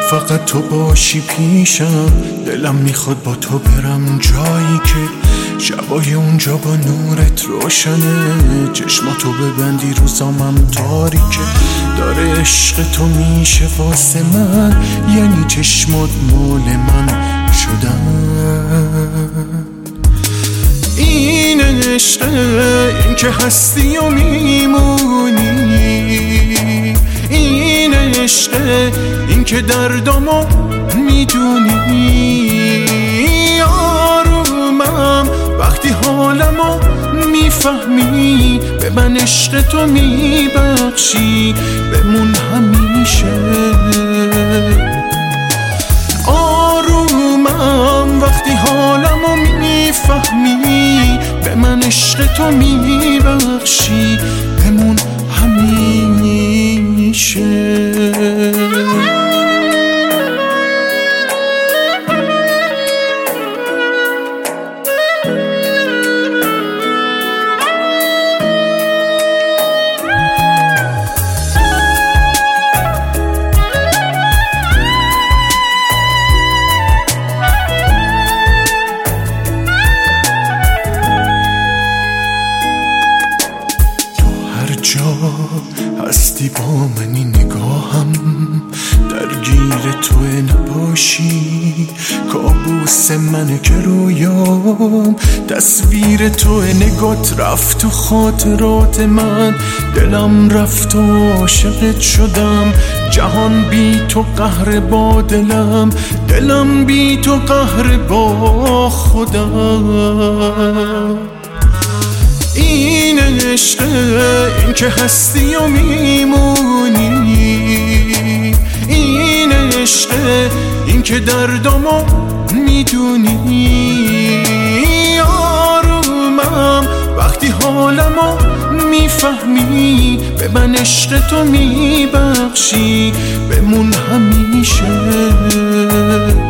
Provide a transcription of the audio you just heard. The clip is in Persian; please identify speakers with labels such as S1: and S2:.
S1: فقط تو باشی پیشم. دلم میخواد با تو برم جایی که شبای اونجا با نورت روشنه. چشماتو ببندی روزامم تاریکه، داره عشق تو میشه واسه من، یعنی چشمات مال من شدن. این عشقه، این که هستی و میمونی. این عشقه، این که دردامو میدونی. آرومم وقتی حالمو میفهمی، به من عشق تو میبخشی، بمون همیشه. آرومم وقتی حالمو میفهمی، به من عشق تو میبخشی، بمون همیشه. جا هستی با منی، نگاهم درگیر تو نباشی. کابوس منه که رویام تصویر تو، نگات رفت تو خاطرات من. دلم رفت و عاشقت شدم، جهان بی تو قهر با دلم، دلم بی تو قهر با خودم. این عشقه، این که هستی و میمونی. این عشقه، این که دردامو میدونی. آرومم وقتی حالمو میفهمی، به من عشق تو میبخشی، بمون همیشه.